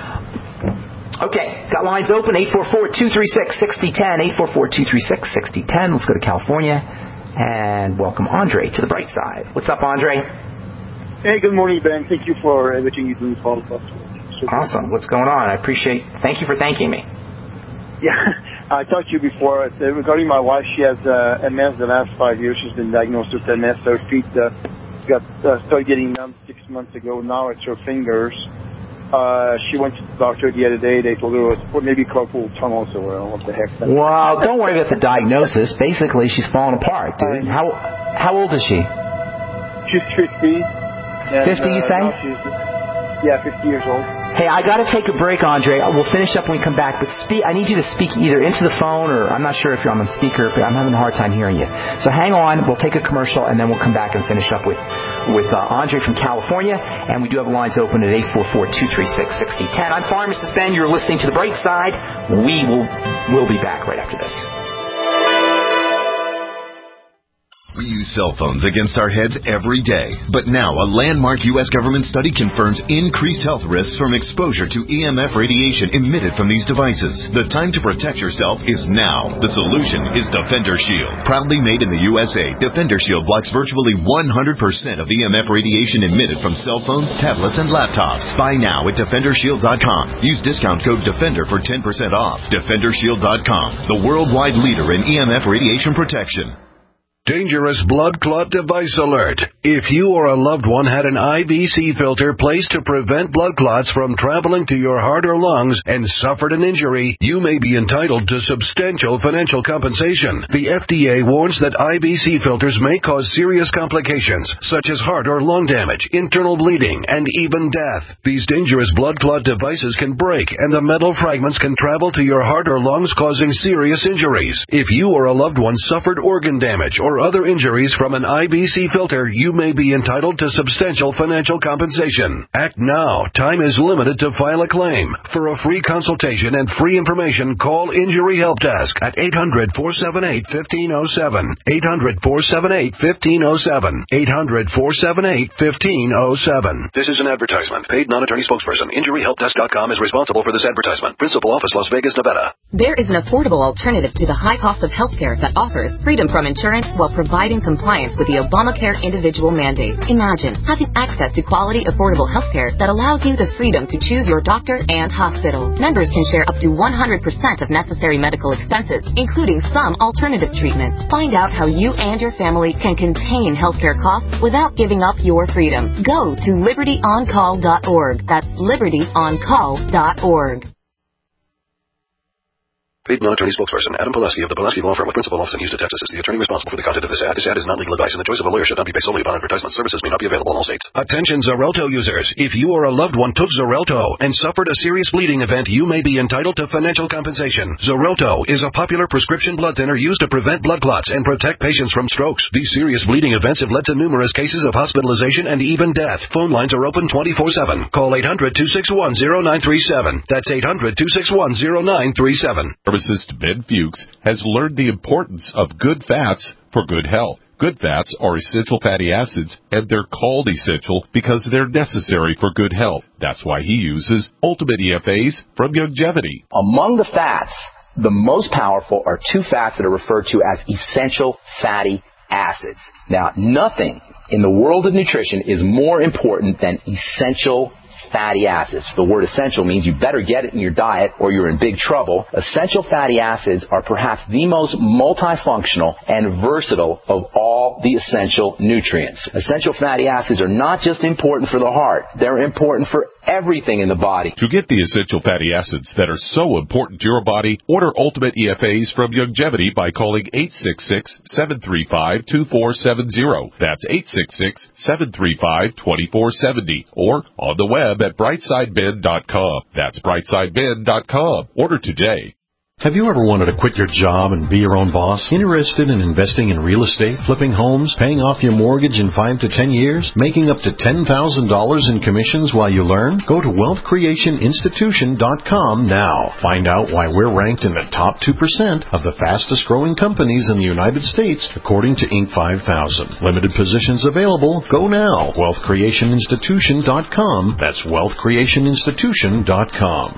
Okay, got lines open, eight four four, two three six, six zero one zero, eight four four, two three six, six zero one zero. Let's go to California and welcome Andre to the bright side. What's up, Andre? Hey, good morning, Ben. Thank you for everything you do with all of us. So awesome. What's going on? I appreciate, thank you for thanking me. Yeah, I talked to you before. Uh, regarding my wife, she has uh, M S the last five years. She's been diagnosed with M S. Her feet uh, got uh, started getting numb six months ago. Now it's her fingers. Uh, she went to the doctor the other day. They told her it was maybe carpal tunnel, so uh, what the heck. Well, don't worry about the diagnosis. Basically, she's falling apart, dude. How how old is she? She's fifty. fifty, you say? Yeah, fifty years old. Hey, I got to take a break, Andre. We'll finish up when we come back. But speak, I need you to speak either into the phone or I'm not sure if you're on the speaker, but I'm having a hard time hearing you. So hang on. We'll take a commercial, and then we'll come back and finish up with, with uh, Andre from California. And we do have lines open at eight four four, two three six, six zero one zero. I'm Pharmacist Ben. You're listening to The Bright Side. We will we'll be back right after this. We use cell phones against our heads every day. But now a landmark U S government study confirms increased health risks from exposure to E M F radiation emitted from these devices. The time to protect yourself is now. The solution is Defender Shield. Proudly made in the U S A, Defender Shield blocks virtually one hundred percent of E M F radiation emitted from cell phones, tablets, and laptops. Buy now at defender shield dot com. Use discount code DEFENDER for ten percent off. defender shield dot com, the worldwide leader in E M F radiation protection. Dangerous blood clot device alert. If you or a loved one had an I V C filter placed to prevent blood clots from traveling to your heart or lungs and suffered an injury, you may be entitled to substantial financial compensation. The F D A warns that I V C filters may cause serious complications, such as heart or lung damage, internal bleeding, and even death. These dangerous blood clot devices can break, and the metal fragments can travel to your heart or lungs, causing serious injuries. If you or a loved one suffered organ damage or other injuries from an I V C filter, you may be entitled to substantial financial compensation. Act now. Time is limited to file a claim. For a free consultation and free information, call Injury Help Desk at eight hundred, four seven eight, one five zero seven. eight hundred, four seven eight, one five zero seven. eight hundred, four seven eight, one five zero seven. This is an advertisement. Paid non-attorney spokesperson. Injury Help Desk dot com is responsible for this advertisement. Principal office, Las Vegas, Nevada. There is an affordable alternative to the high cost of healthcare that offers freedom from insurance while providing compliance with the Obamacare individual mandate. Imagine having access to quality, affordable healthcare that allows you the freedom to choose your doctor and hospital. Members can share up to one hundred percent of necessary medical expenses, including some alternative treatments. Find out how you and your family can contain healthcare costs without giving up your freedom. Go to liberty on call dot org. That's liberty on call dot org. Paid non-attorney spokesperson Adam Pulaski of the Pulaski Law Firm with principal office in Houston, Texas is the attorney responsible for the content of this ad. This ad is not legal advice, and the choice of a lawyer should not be based solely upon advertisement. Services may not be available in all states. Attention Xarelto users. If you or a loved one took Xarelto and suffered a serious bleeding event, you may be entitled to financial compensation. Xarelto is a popular prescription blood thinner used to prevent blood clots and protect patients from strokes. These serious bleeding events have led to numerous cases of hospitalization and even death. Phone lines are open twenty-four seven. Call eight hundred, two six one, zero nine three seven. That's eight hundred, two six one, zero nine three seven. Pharmacist Ben Fuchs has learned the importance of good fats for good health. Good fats are essential fatty acids, and they're called essential because they're necessary for good health. That's why he uses Ultimate E F As from Youngevity. Among the fats, the most powerful are two fats that are referred to as essential fatty acids. Now, nothing in the world of nutrition is more important than essential fatty acids. The word essential means you better get it in your diet or you're in big trouble. Essential fatty acids are perhaps the most multifunctional and versatile of all the essential nutrients. Essential fatty acids are not just important for the heart. They're important for everything in the body. To get the essential fatty acids that are so important to your body, order Ultimate E F As from Youngevity by calling eight six six, seven three five, two four seven zero. That's eight six six, seven three five, two four seven zero. Or on the web at brightside ben dot com. That's brightside ben dot com. Order today. Have you ever wanted to quit your job and be your own boss? Interested in investing in real estate, flipping homes, paying off your mortgage in five to ten years, making up to ten thousand dollars in commissions while you learn? Go to wealth creation institution dot com now. Find out why we're ranked in the top two percent of the fastest growing companies in the United States, according to Inc five thousand. Limited positions available. Go now. wealth creation institution dot com. That's wealth creation institution dot com.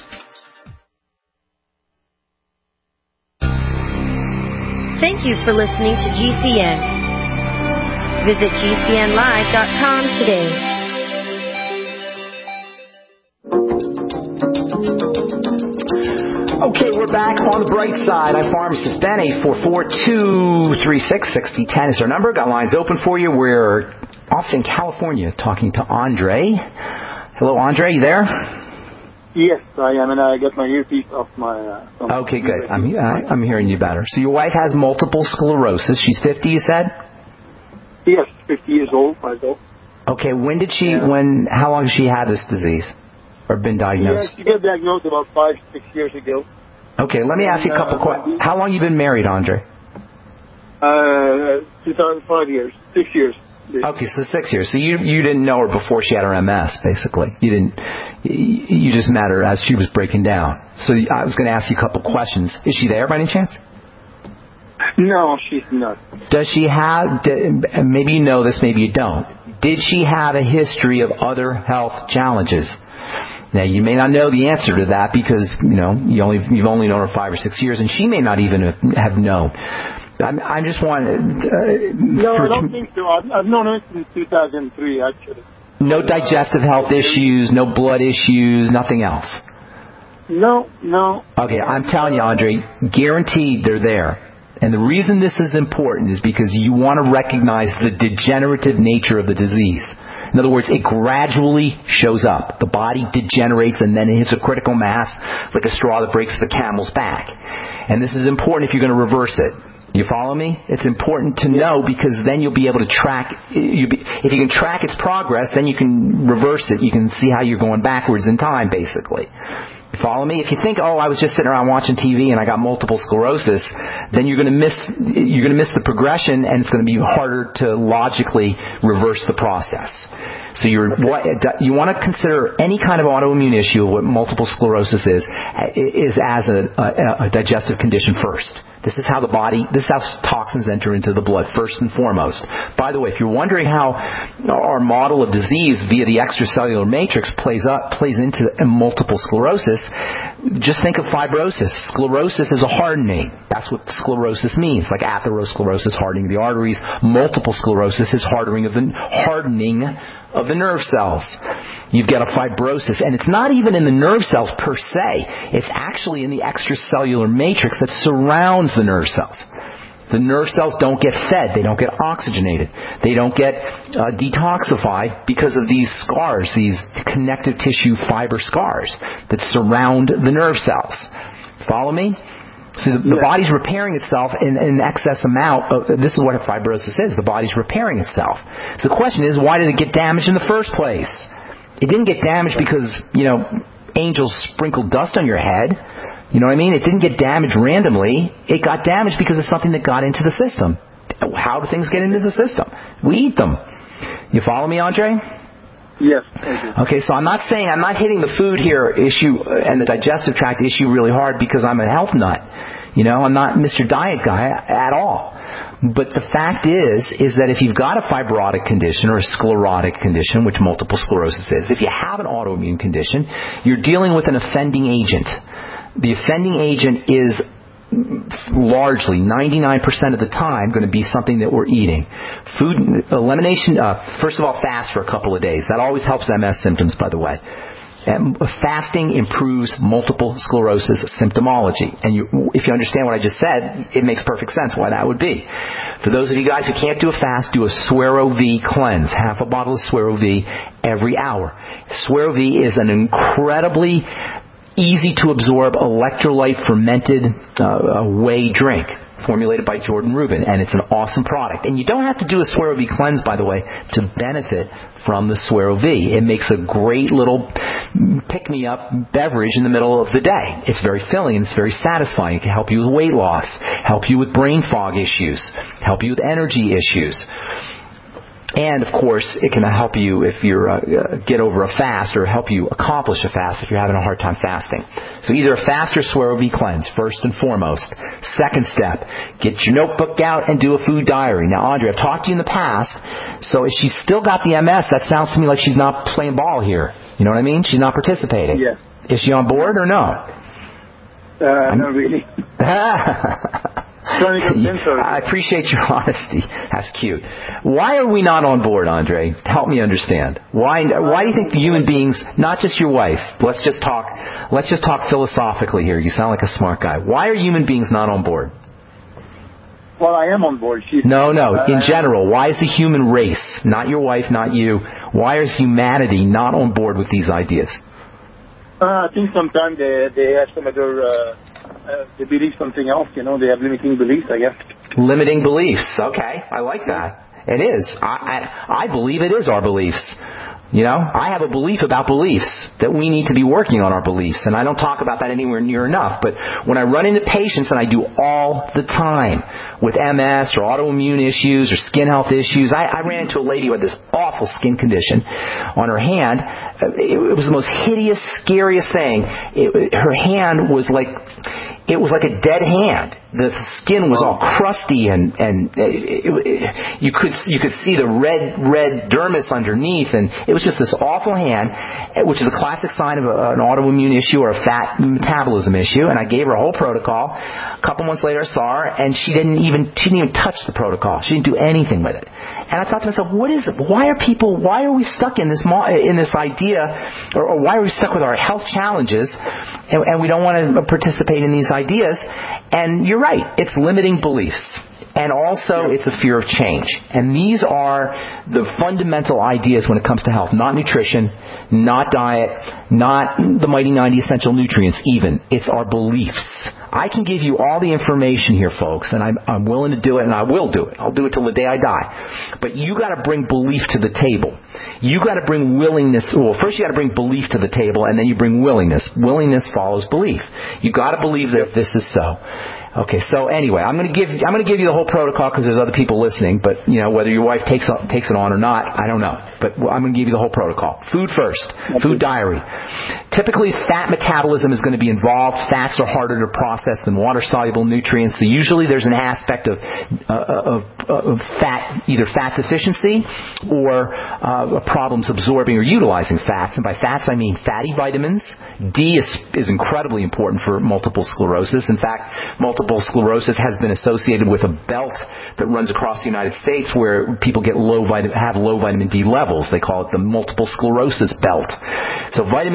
Thank you for listening to G C N. Visit G C N live dot com today. Okay, we're back on the bright side. I'm Pharmacist Ben. eight four four, two three six, six zero one zero is our number. Got lines open for you. We're off in California talking to Andre. Hello, Andre. You there? Yes, I am, and I got my earpiece off my... Uh, okay, good. I'm, uh, I'm hearing you better. So your wife has multiple sclerosis. She's fifty, you said? Yes, fifty years old, five old. Okay, when did she, yeah. when, how long has she had this disease? Or been diagnosed? Yeah, she got diagnosed about five, six years ago. Okay, let me ask you a couple uh, questions. How long have you been married, Andre? Uh, two thousand five years, six years. Okay, so six years. So you you didn't know her before she had her M S, basically. You didn't. You just met her as she was breaking down. So I was going to ask you a couple questions. Is she there by any chance? No, she's not. Does she have? Maybe you know this, maybe you don't. Did she have a history of other health challenges? Now you may not know the answer to that because you know you only you've only known her five or six years, and she may not even have known. I'm, I just want to... Uh, no, I don't think so. I've, I've known her since two thousand three, actually. No digestive health issues, no blood issues, nothing else? No, no. Okay, I'm telling you, Andre, guaranteed they're there. And the reason this is important is because you want to recognize the degenerative nature of the disease. In other words, it gradually shows up. The body degenerates and then it hits a critical mass like a straw that breaks the camel's back. And this is important if you're going to reverse it. You follow me? It's important to know because then you'll be able to track, you be, if you can track its progress, then you can reverse it. You can see how you're going backwards in time, basically. You follow me? If you think, oh, I was just sitting around watching T V and I got multiple sclerosis, then you're going to miss, you're going to miss the progression and it's going to be harder to logically reverse the process. So you're, you want to consider any kind of autoimmune issue, what multiple sclerosis is, is as a, a, a digestive condition first. This is how the body, this is how toxins enter into the blood, first and foremost. By the way, if you're wondering how our model of disease via the extracellular matrix plays up, plays into multiple sclerosis, just think of fibrosis. Sclerosis is a hardening. That's what sclerosis means, like atherosclerosis, hardening of the arteries. Multiple sclerosis is hardening of the, hardening of the nerve cells. You get a fibrosis, and it's not even in the nerve cells per se. It's actually in the extracellular matrix that surrounds the nerve cells. The nerve cells don't get fed. They don't get oxygenated. They don't get uh, detoxified because of these scars, these connective tissue fiber scars that surround the nerve cells. Follow me? So the, the body's repairing itself in an excess amount. Of, this is what fibrosis is. The body's repairing itself. So the question is, why did it get damaged in the first place? It didn't get damaged because, you know, angels sprinkled dust on your head. You know what I mean? It didn't get damaged randomly. It got damaged because of something that got into the system. How do things get into the system? We eat them. You follow me, Andre? Yes. Okay, so I'm not saying, I'm not hitting the food here issue and the digestive tract issue really hard because I'm a health nut. You know, I'm not Mister Diet guy at all. But the fact is, is that if you've got a fibrotic condition or a sclerotic condition, which multiple sclerosis is, if you have an autoimmune condition, you're dealing with an offending agent. The offending agent is largely, ninety-nine percent of the time, going to be something that we're eating. Food elimination, uh, first of all, fast for a couple of days. That always helps M S symptoms, by the way. And fasting improves multiple sclerosis symptomology. And you, if you understand what I just said, it makes perfect sense why that would be. For those of you guys who can't do a fast, do a Suero V cleanse. Half a bottle of Suero V every hour. Suero V is an incredibly easy to absorb electrolyte fermented uh, whey drink formulated by Jordan Rubin, and it's an awesome product. And you don't have to do a Suero V cleanse, by the way, to benefit from the Suero V. It makes a great little pick-me-up beverage in the middle of the day. It's very filling and it's very satisfying. It can help you with weight loss, help you with brain fog issues, help you with energy issues. And, of course, it can help you if you uh, get over a fast or help you accomplish a fast if you're having a hard time fasting. So either a fast or Suero V cleanse, first and foremost. Second step, get your notebook out and do a food diary. Now, Andre, I've talked to you in the past, so if she's still got the M S, that sounds to me like she's not playing ball here. You know what I mean? She's not participating. Yes. Is she on board or no? Uh, not really. I appreciate your honesty. That's cute. Why are we not on board, Andre? Help me understand. Why? Why do you think the human beings, not just your wife? Let's just talk. Let's just talk philosophically here. You sound like a smart guy. Why are human beings not on board? Well, I am on board. She's, no, no. uh, In general, why is the human race, not your wife, not you, why is humanity not on board with these ideas? Uh, I think sometimes they they have some other. Uh, Uh, they believe something else, you know. They have limiting beliefs, I guess. Limiting beliefs. Okay, I like that. It is. I, I, I believe it is our beliefs. You know, I have a belief about beliefs, that we need to be working on our beliefs. And I don't talk about that anywhere near enough. But when I run into patients, and I do all the time, with M S or autoimmune issues or skin health issues. I, I ran into a lady who had this awful skin condition on her hand. It, it was the most hideous, scariest thing. It, her hand was like... It was like a dead hand. The skin was all crusty, and and it, it, it, you could you could see the red red dermis underneath, and it was just this awful hand, which is a classic sign of a, an autoimmune issue or a fat metabolism issue. And I gave her a whole protocol. A couple months later, I saw her, and she didn't even she didn't even touch the protocol. She didn't do anything with it. And I thought to myself, what is? Why are people? Why are we stuck in this in this idea, or, or why are we stuck with our health challenges, and, and we don't want to participate in these ideas? And you're right, it's limiting beliefs. And also, it's a fear of change. And these are the fundamental ideas when it comes to health. Not nutrition, not diet, not the Mighty ninety Essential Nutrients even. It's our beliefs. I can give you all the information here, folks, and I'm, I'm willing to do it, and I will do it. I'll do it till the day I die. But you got to bring belief to the table. You got to bring willingness. Well, first you got to bring belief to the table, and then you bring willingness. Willingness follows belief. You got to believe that this is so. Okay, so anyway, I'm going to give I'm going to give you the whole protocol because there's other people listening. But you know, whether your wife takes takes it on or not, I don't know. But I'm going to give you the whole protocol. Food first. Food diary. Typically, fat metabolism is going to be involved. Fats are harder to process than water-soluble nutrients. So usually, there's an aspect of uh, of, of fat, either fat deficiency or uh, problems absorbing or utilizing fats. And by fats, I mean fatty vitamins. D is is incredibly important for multiple sclerosis. In fact, multiple Multiple sclerosis has been associated with a belt that runs across the United States where people get low vitamin, have low vitamin D levels. They call it the multiple sclerosis belt. So vitamin D,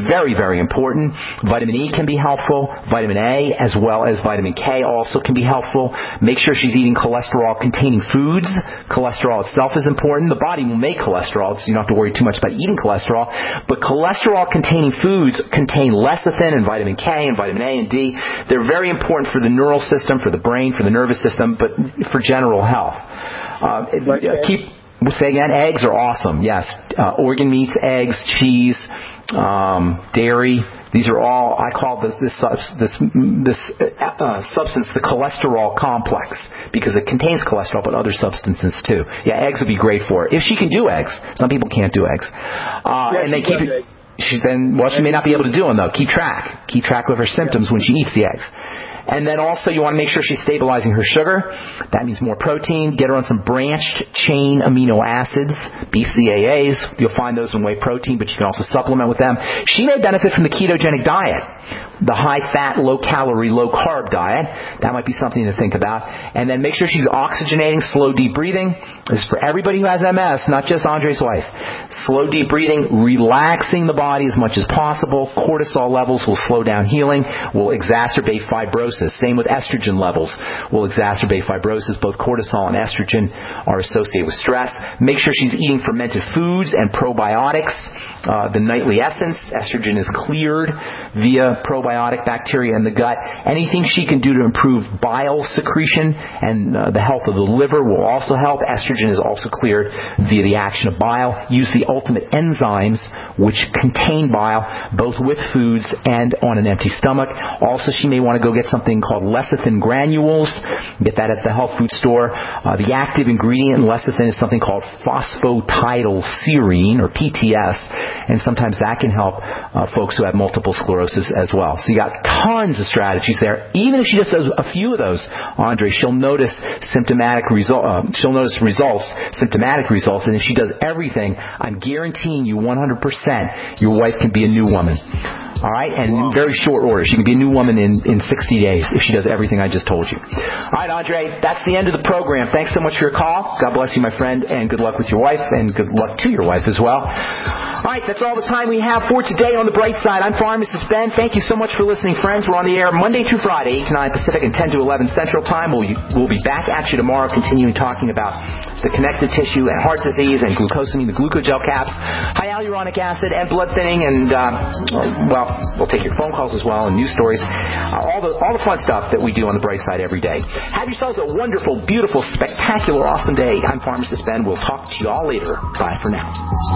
very, very important. Vitamin E can be helpful. Vitamin A as well as vitamin K also can be helpful. Make sure she's eating cholesterol-containing foods. Cholesterol itself is important. The body will make cholesterol, so you don't have to worry too much about eating cholesterol. But cholesterol-containing foods contain lecithin and vitamin K and vitamin A and D. They're very important for the neural system, for the brain, for the nervous system, but for general health. Uh, keep say again, eggs are awesome. Yes, uh, organ meats, eggs, cheese, um, dairy. These are all, I call this this this, this uh, substance the cholesterol complex, because it contains cholesterol but other substances too. Yeah, eggs would be great for her. If she can do eggs. Some people can't do eggs. Uh, yeah, and they keep it, she then, well, she may not be able to do them though. Keep track. Keep track of her symptoms when she eats the eggs. And then also you want to make sure she's stabilizing her sugar. That means more protein. Get her on some branched chain amino acids, B C A As. You'll find those in whey protein, but you can also supplement with them. She may benefit from the ketogenic diet, the high-fat, low-calorie, low-carb diet. That might be something to think about. And then make sure she's oxygenating, slow, deep breathing. This is for everybody who has M S, not just Andre's wife. Slow, deep breathing, relaxing the body as much as possible. Cortisol levels will slow down healing, will exacerbate fibrosis. Same with estrogen levels will exacerbate fibrosis. Both cortisol and estrogen are associated with stress. Make sure she's eating fermented foods and probiotics. Uh, the nightly essence, estrogen is cleared via probiotic bacteria in the gut. Anything she can do to improve bile secretion and uh, the health of the liver will also help. Estrogen is also cleared via the action of bile. Use the ultimate enzymes which contain bile, both with foods and on an empty stomach. Also, she may want to go get something called lecithin granules. Get that at the health food store. Uh, the active ingredient in lecithin is something called phosphatidylserine, or P T S. And sometimes that can help uh, folks who have multiple sclerosis as well. So you got tons of strategies there. Even if she just does a few of those, Andre, she'll notice symptomatic result. Uh, she'll notice results, symptomatic results. And if she does everything, I'm guaranteeing you one hundred percent your wife can be a new woman. All right, and in very short order. She can be a new woman in, in sixty days if she does everything I just told you. All right, Andre, that's the end of the program. Thanks so much for your call. God bless you, my friend, and good luck with your wife, and good luck to your wife as well. All right, that's all the time we have for today on The Bright Side. I'm Pharmacist Ben. Thank you so much for listening, friends. We're on the air Monday through Friday, eight to nine Pacific and ten to eleven Central Time. We'll, we'll be back at you tomorrow, continuing talking about the connective tissue and heart disease and glucosamine, the glucogel caps, hyaluronic acid, and blood thinning, and, uh, well, we'll take your phone calls as well and news stories, uh, all the all the fun stuff that we do on The Bright Side every day. Have yourselves a wonderful, beautiful, spectacular, awesome day. I'm Pharmacist Ben. We'll talk to you all later. Bye for now.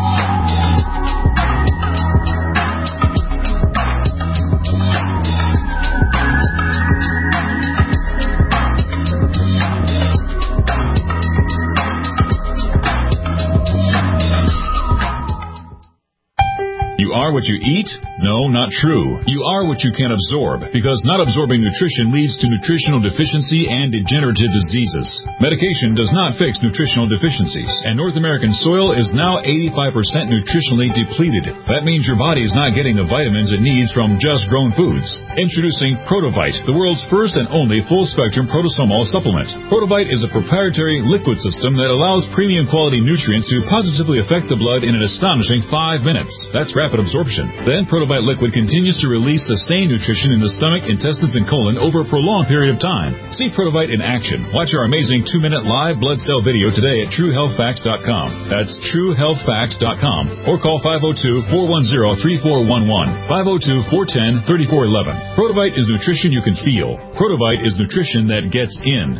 You are what you eat? No, not true. You are what you can absorb, because not absorbing nutrition leads to nutritional deficiency and degenerative diseases. Medication does not fix nutritional deficiencies, and North American soil is now eighty-five percent nutritionally depleted. That means your body is not getting the vitamins it needs from just grown foods. Introducing Protovite, the world's first and only full-spectrum protosomal supplement. Protovite is a proprietary liquid system that allows premium quality nutrients to positively affect the blood in an astonishing five minutes. That's rapid absorption. Then Protovite liquid continues to release sustained nutrition in the stomach, intestines, and colon over a prolonged period of time. See Protovite in action. Watch our amazing two-minute live blood cell video today at true health facts dot com. That's true health facts dot com. Or call five oh two, four one zero, three four one one, five oh two, four one zero, three four one one. Protovite is nutrition you can feel. Protovite is nutrition that gets in.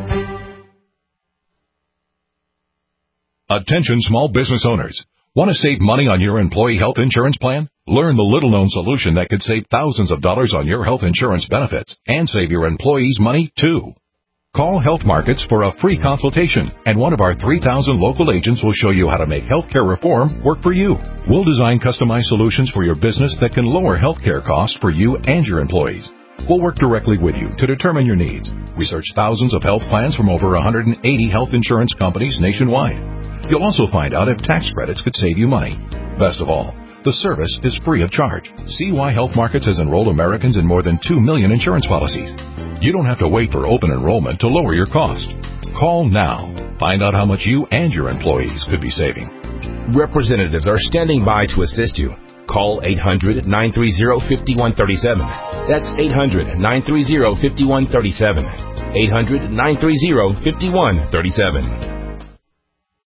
Attention small business owners. Want to save money on your employee health insurance plan? Learn the little-known solution that could save thousands of dollars on your health insurance benefits and save your employees money, too. Call Health Markets for a free consultation, and one of our three thousand local agents will show you how to make healthcare reform work for you. We'll design customized solutions for your business that can lower healthcare costs for you and your employees. We'll work directly with you to determine your needs. Research thousands of health plans from over one hundred eighty health insurance companies nationwide. You'll also find out if tax credits could save you money. Best of all, the service is free of charge. See why Health Markets has enrolled Americans in more than two million insurance policies. You don't have to wait for open enrollment to lower your cost. Call now. Find out how much you and your employees could be saving. Representatives are standing by to assist you. Call eight hundred, nine three zero, five one three seven. That's eight hundred, nine three zero, five one three seven. eight hundred, nine three zero, five one three seven.